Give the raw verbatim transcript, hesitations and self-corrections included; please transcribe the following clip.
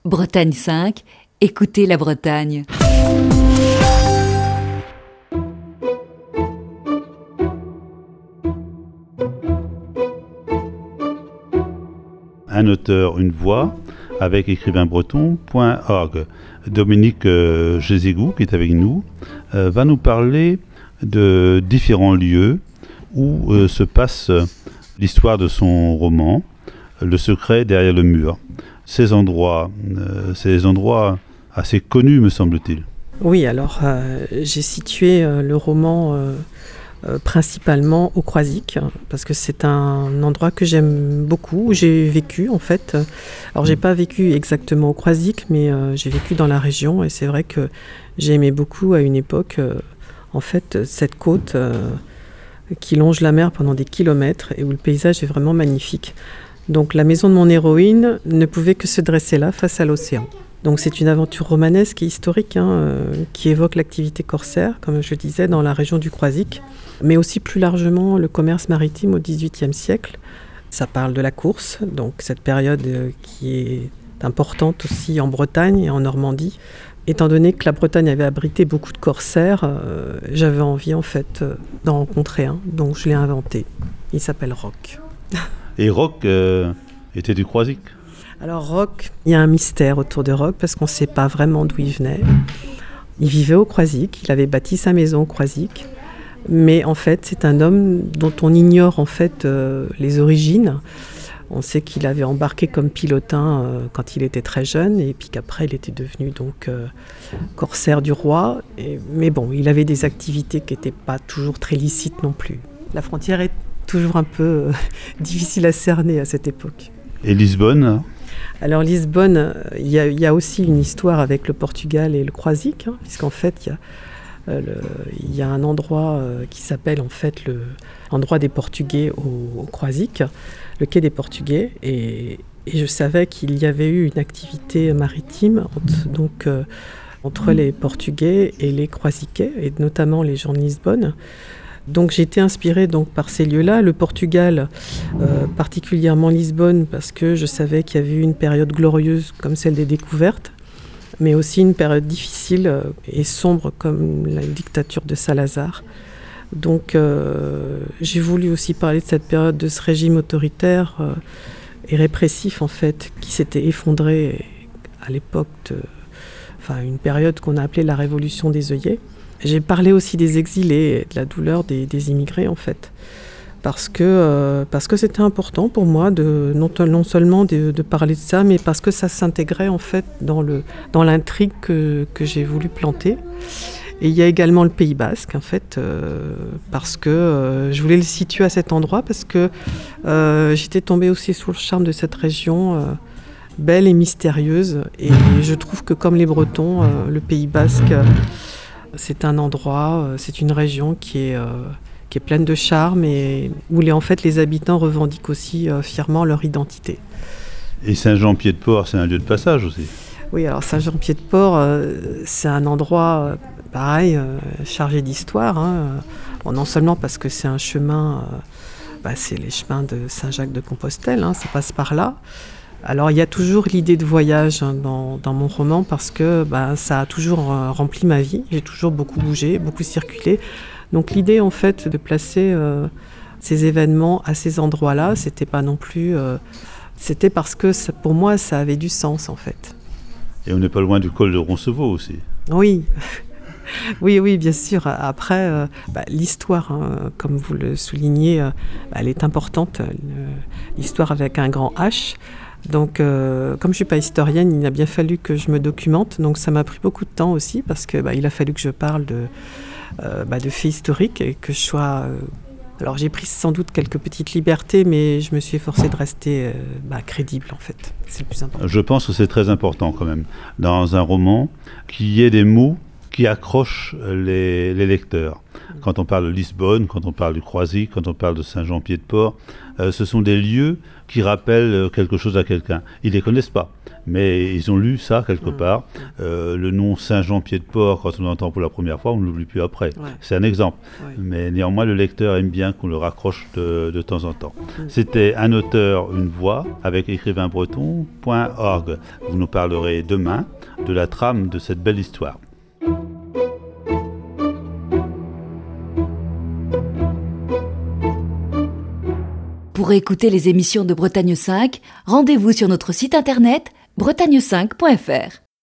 Bretagne cinq, écoutez la Bretagne. Un auteur, une voix, avec écrivain breton point org. Dominique euh, Gézégou, qui est avec nous, euh, va nous parler de différents lieux où euh, se passe l'histoire de son roman, Le secret derrière le mur. Ces endroits, euh, c'est des endroits assez connus, me semble-t-il. Oui, alors euh, j'ai situé euh, le roman euh, euh, principalement au Croisic, parce que c'est un endroit que j'aime beaucoup, où j'ai vécu en fait. Alors j'ai pas vécu exactement au Croisic, mais euh, j'ai vécu dans la région, et c'est vrai que j'ai aimé beaucoup à une époque, euh, en fait, cette côte euh, qui longe la mer pendant des kilomètres, et où le paysage est vraiment magnifique. Donc la maison de mon héroïne ne pouvait que se dresser là, face à l'océan. Donc c'est une aventure romanesque et historique hein, euh, qui évoque l'activité corsaire, comme je le disais, dans la région du Croisic, mais aussi plus largement le commerce maritime au dix-huitième siècle. Ça parle de la course, donc cette période euh, qui est importante aussi en Bretagne et en Normandie. Étant donné que la Bretagne avait abrité beaucoup de corsaires, euh, j'avais envie en fait euh, d'en rencontrer un, donc je l'ai inventé. Il s'appelle Roch. Et Roch euh, était du Croisic. Alors Roch, il y a un mystère autour de Roch parce qu'on ne sait pas vraiment d'où il venait. Il vivait au Croisic, il avait bâti sa maison au Croisic, mais en fait c'est un homme dont on ignore en fait euh, les origines. On sait qu'il avait embarqué comme pilotin euh, quand il était très jeune, et puis qu'après il était devenu donc euh, corsaire du roi. Et, mais bon, il avait des activités qui n'étaient pas toujours très licites non plus. La frontière est toujours un peu euh, difficile à cerner à cette époque. Et Lisbonne ? Alors Lisbonne, il y, y a aussi une histoire avec le Portugal et le Croisic, hein, puisqu'en fait il y a, euh, le, il y a un endroit euh, qui s'appelle en fait le l'endroit des Portugais au, au Croisic, le quai des Portugais, et, et je savais qu'il y avait eu une activité maritime entre, donc euh, entre les Portugais et les Croisiquais, et notamment les gens de Lisbonne. Donc j'ai été inspirée donc, par ces lieux-là, le Portugal, euh, particulièrement Lisbonne, parce que je savais qu'il y avait eu une période glorieuse comme celle des découvertes, mais aussi une période difficile euh, et sombre comme la dictature de Salazar. Donc euh, j'ai voulu aussi parler de cette période de ce régime autoritaire euh, et répressif en fait, qui s'était effondré à l'époque de, enfin, une période qu'on a appelée la révolution des œillets. J'ai parlé aussi des exilés et de la douleur des, des immigrés, en fait. Parce que, euh, parce que c'était important pour moi, de, non, non seulement de, de parler de ça, mais parce que ça s'intégrait, en fait, dans, le, dans l'intrigue que, que j'ai voulu planter. Et il y a également le Pays Basque, en fait, euh, parce que euh, je voulais le situer à cet endroit, parce que euh, j'étais tombée aussi sous le charme de cette région euh, belle et mystérieuse. Et je trouve que, comme les Bretons, euh, le Pays Basque... Euh, C'est un endroit, c'est une région qui est, euh, qui est pleine de charme et où les, en fait, les habitants revendiquent aussi euh, fièrement leur identité. Et Saint-Jean-Pied-de-Port, c'est un lieu de passage aussi. Oui, alors Saint-Jean-Pied-de-Port, euh, c'est un endroit, euh, pareil, euh, chargé d'histoire. Hein. Bon, non seulement parce que c'est un chemin, euh, bah, c'est les chemins de Saint-Jacques-de-Compostelle, hein, ça passe par là. Alors il y a toujours l'idée de voyage hein, dans, dans mon roman parce que bah, ça a toujours euh, rempli ma vie. J'ai toujours beaucoup bougé, beaucoup circulé. Donc l'idée en fait de placer euh, ces événements à ces endroits-là, c'était pas non plus... Euh, c'était parce que ça, pour moi ça avait du sens en fait. Et on n'est pas loin du col de Roncevaux aussi. Oui, oui, oui, bien sûr. Après, euh, bah, l'histoire, hein, comme vous le soulignez, euh, bah, elle est importante. L'histoire avec un grand H. Donc, euh, comme je ne suis pas historienne, il a bien fallu que je me documente. Donc, ça m'a pris beaucoup de temps aussi parce qu'il bah, a fallu que je parle de, euh, bah, de faits historiques et que je sois... Euh, alors, j'ai pris sans doute quelques petites libertés, mais je me suis efforcée de rester euh, bah, crédible, en fait. C'est le plus important. Je pense que c'est très important, quand même, dans un roman, qu'il y ait des mots qui accrochent les, les lecteurs. Quand on parle de Lisbonne, quand on parle du Croisic, quand on parle de Saint-Jean-Pied-de-Port, euh, ce sont des lieux qui rappellent quelque chose à quelqu'un. Ils ne les connaissent pas, mais ils ont lu ça quelque mmh. part. Euh, le nom Saint-Jean-Pied-de-Port, quand on l'entend pour la première fois, on ne l'oublie plus après. Ouais. C'est un exemple. Ouais. Mais néanmoins, le lecteur aime bien qu'on le raccroche de, de temps en temps. Mmh. C'était Un auteur, une voix, avec écrivain breton point org. Vous nous parlerez demain de la trame de cette belle histoire. Pour écouter les émissions de Bretagne cinq, rendez-vous sur notre site internet bretagne cinq point f r.